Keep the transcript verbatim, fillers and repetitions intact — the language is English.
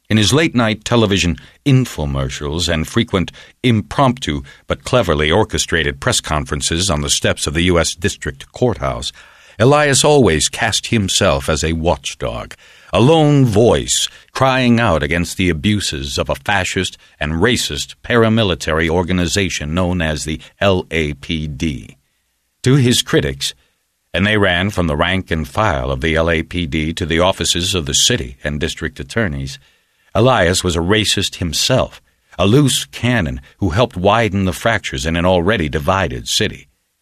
In his late-night television infomercials and frequent impromptu but cleverly orchestrated press conferences on the steps of the U S District Courthouse, Elias always cast himself as a watchdog, a lone voice crying out against the abuses of a fascist and racist paramilitary organization known as the L A P D. To his critics, and they ran from the rank and file of the L A P D to the offices of the city and district attorneys, Elias was a racist himself, a loose cannon who helped widen the fractures in an already divided city.